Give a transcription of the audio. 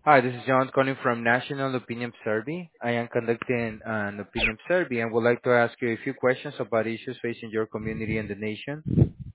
Hi, this is John calling from National Opinion Survey. I am conducting an opinion survey and would like to ask you a few questions about issues facing your community and the nation.